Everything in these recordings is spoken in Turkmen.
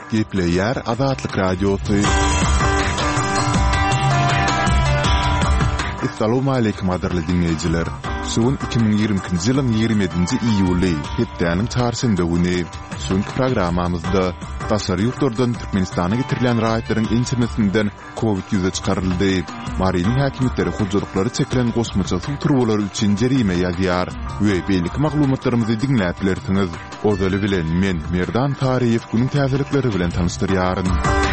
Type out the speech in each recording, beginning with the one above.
Gepleyer Azatlyk Radiosu. Assalamu alaykum adarly dinleyijiler. Sugun 2022-nji ýylyň 27-nji iýuly, hepdeniň çarşamba güni. Şuňky programamyzda daşary ýurtlardan Türkmenistana getirilen raýatlaryň ençemesinden Covid-19 çykaryldy. Marinin häkimetleri hujjalyklary çekilen gosmaça suw turbolary üçin jerime ýazýar we beýlik maglumatlarymyzy dinläp bilersiňiz. Ozaly bilen men Merdan Tariýew günüň täzelikleri bilen tanıştyrýaryn.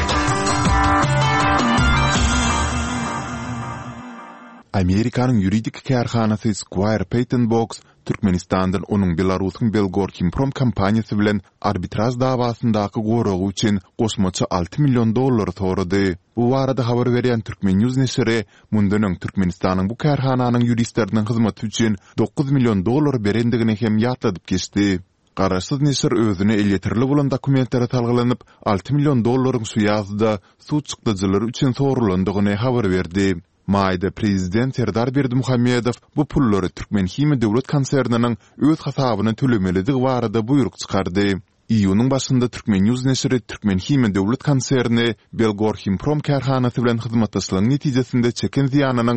Amerikanyň ýuridik kärhanasy Squire Payton Box Türkmenistandan onuň Belarusyň Belgorod-Himprom kompaniýasy bilen arbitraz dawasyndaky goragy üçin gosmaça $6 milyon sorady. Bu barada habar berýän Türkmen News neşri mundan Türkmenistanyň bu kärhananyň ýuristleriniň hyzmaty üçin $9 milyon berendigini hem ýatladyp geçdi. Garaşsyz neşir özüne elýetirli bolan dokumentlere talgylanyp $6 milyon suýazda suw çykdyjylary üçin sorulandygyny habar berdi. Maýda prezident Serdar Berdimuhammedow bu pullary Türkmen Himi döwlet konserniniň öz hasabyna tölemeligi barada buyruk çykardy. Iýunyň başynda Türkmen News neşri Türkmen Himi döwlet konserni Belgorod-Himprom kärhanasy bilen hyzmatdaşlygyň netijesinde çeken ziýanynyň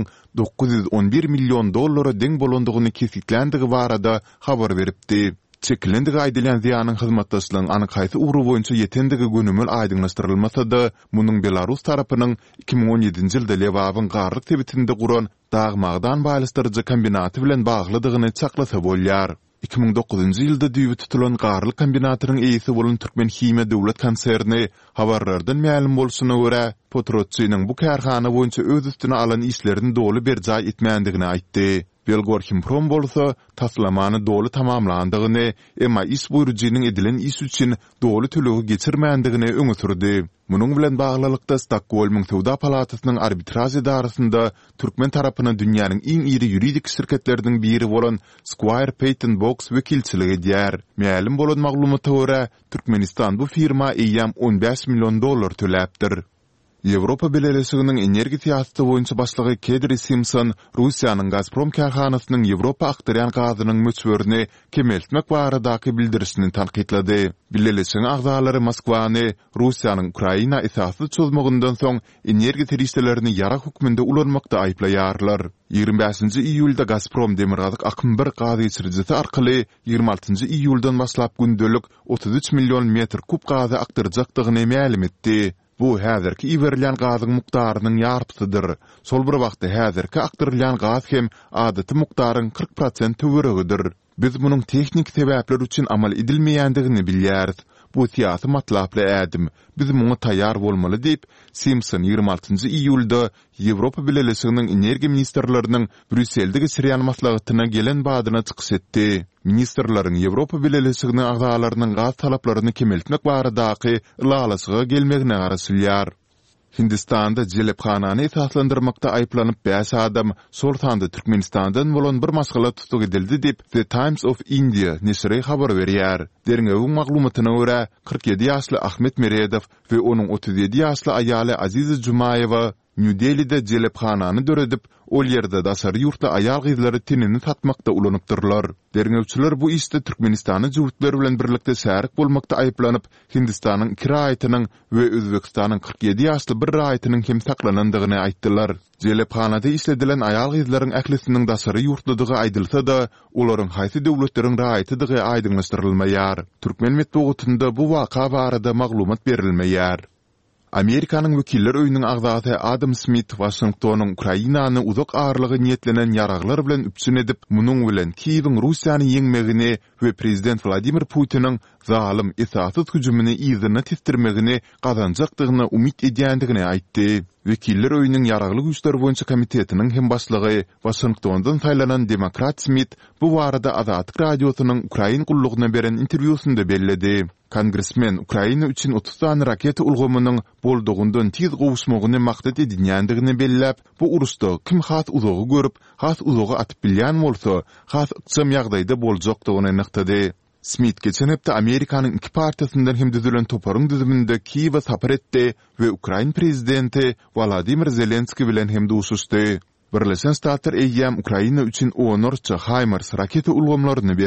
$911 milyon deň bolandygyny kesitlendigi barada habar beripdi. Çekilendigi aýdylan ziýanyň hyzmatdaşlygyň anykaýsy ugruk boýunça ýetendigi gönümel aýdyňlaşdyrylmasa-da, munyň Belarus tarapynyň 2017-nji ýylda Lewabyň garlyk tebitinde guran dagmagdan baýlastyrjy kombinaty bilen baglydygyny çaklasa bolýar. 2009-njy ýylda düýbi tutulan garlyk kombinatynyň eýisi bolan Türkmen Himi döwlet konserni habarlardan ma'lum bolşuna görä, Potrotçynyň bu kärhana boýunça öz üstüne alan işlerini dolu berjay etmändigini aýtdy. Belgorod-Himprom bolsa taslamany dolu tamamlandygyny, emma iş buyrujynyň edilen iş üçin dolu tölegi geçirmändigini öňe sürdi. Munyň bilen baglylykda Stockholmyň Sowda palatasynyň arbitraz idarasynda Türkmen tarapyna dünýäniň iň iri ýuridik şirketleriň biri bolan Squire Payton Box wekilçiligi edýär. Ma'lum bolan maglumata görä, Türkmenistan bu firma eýýam $15 milyon töläpdir. Ýewropa Birleşiginiň energi siýasaty boýunça başlygy Kedri Simpson Russiýanyň Gazprom kärhanasynyň Ýewropa aktarýan gazynyň möçberini kemeltmek baradaky bildirisini tanqidlady. Birleşigiň agzalary Moskwany Russiýanyň Ukraina esasy çözmegininden soň energi terişlerini ýara hukmynda ulanmakda aýplaýarlar. 25-nji iýulda Gazprom demirgazyk akym 1 gazy geçirjisi arkaly 26-njy iýuldan başlap gündelik 33 milyon metr kub gazy aktarjakdygyny ma'lum etdi. Bu häzirki iberilýän gazyň mukdarynyň ýarpysydyr. Sol bir wagtda häzirki aktarylýan gaz hem adaty mukdaryň 40% töweregidir. Biz munyň tehnik sebäpler üçin amal edilmeýändigini bilýäris. Bu siýasy matlaply ädim. Biz muňa taýýar bolmaly diýip Simpson 26-njy iýulda Ýewropa Birleşiginiň energi ministrleriniň Brüsselde geçirýän maslahatyna gelen badyna çykyş etdi. Ministrlaryň Ýewropa Birleşiginiň agzalarynyň gaz talaplaryny kemeltmek baradaky ýalaşyga gelmegine garaşylýar. Hindistanda jelephanany esaslandyrmakda aýplanyp 5 adam Sultanda Türkmenistandan bolan bir maskala tutuk edildi diýip The Times of India neşri habar berýär. Derňegiň maglumatyna görä 47 ýaşly Ahmet Meredow we onuň 37 ýaşly aýaly Aziza Jumayewa New Delhi'de jelephanany döredip, ol ýerde daşary ýurtda aýal gyzlary tinini satmakda ulanypdyrlar. Derňewçiler bu işde Türkmenistanyň jüwitleri bilen birlikde särik bolmakda aýplanyp, Hindistanyň 2 raýatynyň we Özbekistanyň 47 ýaşly bir raýatynyň hem saklanandygyny aýtdylar. Jelephanada işledilen aýal gyzlaryň ählisiniň daşary ýurtlydygy aýdylsa-da, olaryň haýsy döwletleriň raýatydygy aýdyňlaşdyrylmaýar. Türkmen medeniýetinde bu waka barada maglumat berilmeýär. Amerikanyň wekiller öýüniň agzasy Adam Smith Washingtonyň Ukrainany uzak ağırlygy niýetlenen ýaraglar bilen üpsün edip, munyň bilen Kiýewiň Russiýany ýeňmegini we prezident Vladimir Putiniň zalim esasy hüjümini ýygyna tistirmegini gazanjakdygyny umyt edýändigini aýtdy. Wekiller öýüniň ýaraglyk güýçler boýunça komitetiniň hem başlygy Washingtondan saýlanan Demokrat Smith bu barada Azatlyk radiosynyň Ukraina gullugyna beren interwýusynda belledi. Kongressmen Ukraina üçin 30 tane raketa ulgamynyň boldugundan tiz gowuşmagyny maksat edilýändigini belläp, bu urusda kim has uzogy görüp, has uzogy atyp bilýän bolsa, has ýaksam ýagdaýda boljakdygyny anyktady. Smith geçen hepde Amerikanyň 2 partiýasyndan hem düzülen toparyň düzüminde Kiýewa sapar etdi we Ukraina prezidenti Volodymyr Zelenski bilen hem duşuşdy. Birleşen Ştatlar eýýäm Ukraina üçin onurça HIMARS raketa ulgamlaryny